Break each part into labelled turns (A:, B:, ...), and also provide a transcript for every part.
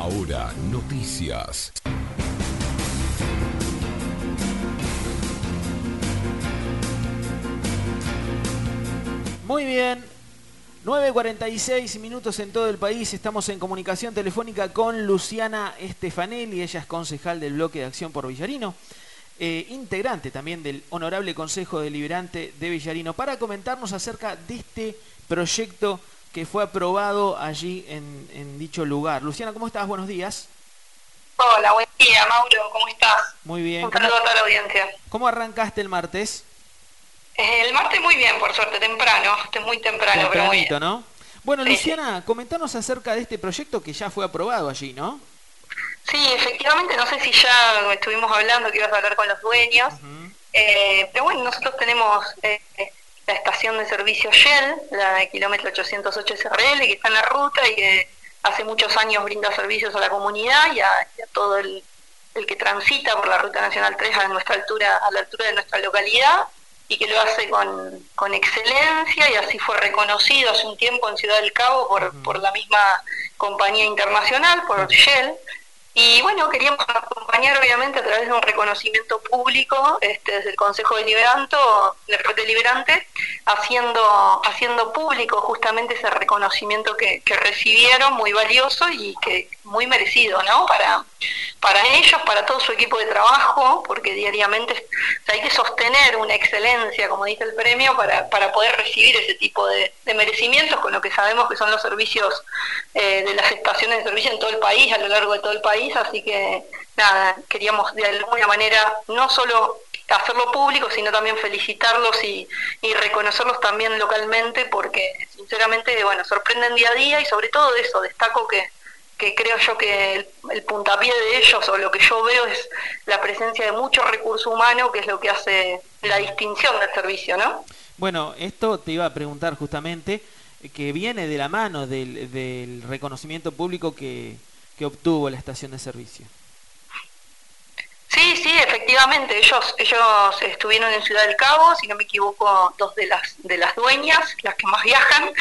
A: Ahora, noticias.
B: Muy bien, 9:46 minutos en todo el país. Estamos en comunicación telefónica con Luciana Stefanelli. Ella es concejal del Bloque de Acción por Villarino, integrante también del Honorable Consejo Deliberante de Villarino, para comentarnos acerca de este proyecto que fue aprobado allí en dicho lugar. Luciana, ¿cómo estás? Buenos días.
C: Hola, buen día, Mauro, ¿cómo estás?
B: Muy bien.
C: Un saludo a toda la audiencia.
B: ¿Cómo arrancaste el martes?
C: El martes muy bien, por suerte, temprano, muy temprano, pero muy
B: Tempranito,
C: bien.
B: ¿no? Bueno,
C: Sí,
B: Luciana, comentanos acerca de este proyecto que ya fue aprobado allí, ¿no?
C: sí, efectivamente, no sé si ya estuvimos hablando que ibas a hablar con los dueños, pero bueno, nosotros tenemos la estación de servicio Shell, la de kilómetro 808 SRL, que está en la ruta y que hace muchos años brinda servicios a la comunidad y a todo el que transita por la Ruta Nacional 3 a nuestra altura, a la altura de nuestra localidad, y que lo hace con excelencia, y así fue reconocido hace un tiempo en Ciudad del Cabo por la misma compañía internacional, por Shell. Y bueno, queríamos acompañar obviamente a través de un reconocimiento público desde el Consejo Deliberante, haciendo público justamente ese reconocimiento que recibieron, muy valioso y que muy merecido, ¿no? Para ellos, para todo su equipo de trabajo, porque diariamente hay que sostener una excelencia, como dice el premio, para poder recibir ese tipo de merecimientos, con lo que sabemos que son los servicios de las estaciones de servicio en todo el país, a lo largo de todo el país. Así que nada, queríamos de alguna manera no solo hacerlo público, sino también felicitarlos y reconocerlos también localmente, porque sinceramente, bueno, sorprenden día a día, y sobre todo de eso destaco que creo yo que el puntapié de ellos, o lo que yo veo, es la presencia de mucho recurso humano, que es lo que hace la distinción del servicio, ¿no?
B: Bueno, esto te iba a preguntar justamente, que viene de la mano del reconocimiento público que obtuvo la estación de servicio.
C: Sí, sí, efectivamente, ellos estuvieron en Ciudad del Cabo, si no me equivoco, dos de las dueñas, las que más viajan,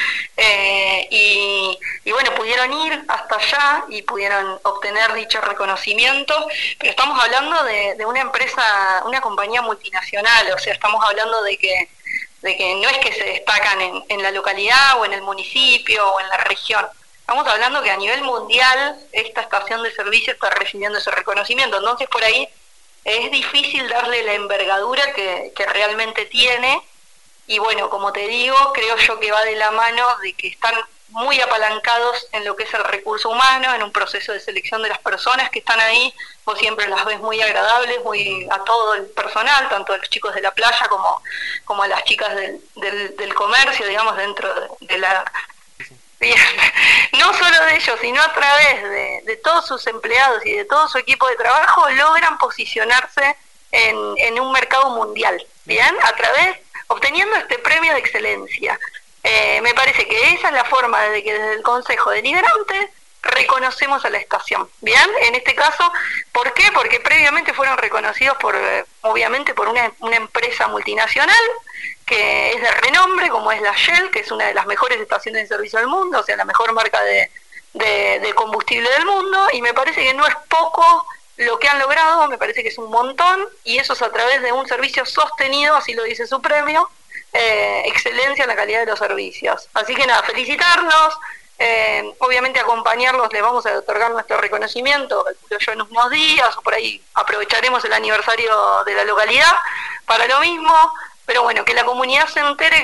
C: y bueno, pudieron ir hasta allá y pudieron obtener dicho reconocimiento, pero estamos hablando de una empresa, una compañía multinacional, o sea, estamos hablando de que no es que se destacan en la localidad o en el municipio o en la región. Estamos hablando que a nivel mundial esta estación de servicio está recibiendo ese reconocimiento, entonces por ahí es difícil darle la envergadura que realmente tiene. Y bueno, como te digo, creo yo que va de la mano de que están muy apalancados en lo que es el recurso humano, en un proceso de selección de las personas que están ahí. Vos siempre las ves muy agradables, muy a todo el personal, tanto a los chicos de la playa como a las chicas del comercio, digamos, dentro de la... Bien. No solo de ellos, sino a través de todos sus empleados y de todo su equipo de trabajo, logran posicionarse en un mercado mundial, ¿bien? A través, obteniendo este premio de excelencia. Me parece que esa es la forma de que desde el Consejo Deliberante reconocemos a la estación, ¿bien? En este caso, ¿por qué? Porque previamente fueron reconocidos obviamente por una empresa multinacional que es de renombre, como es la Shell, que es una de las mejores estaciones de servicio del mundo, o sea, la mejor marca de combustible del mundo, y me parece que no es poco lo que han logrado, me parece que es un montón, y eso es a través de un servicio sostenido, así lo dice su premio, excelencia en la calidad de los servicios. Así que nada, felicitarlos, obviamente acompañarlos, les vamos a otorgar nuestro reconocimiento, calculo yo en unos días, o por ahí aprovecharemos el aniversario de la localidad para lo mismo. Pero bueno, que la comunidad se entere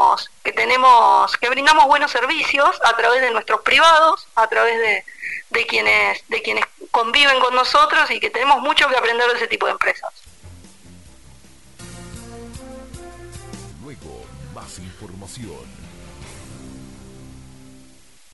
C: que brindamos buenos servicios a través de nuestros privados, a través de quienes conviven con nosotros, y que tenemos mucho que aprender de ese tipo de empresas.
A: Luego, más información.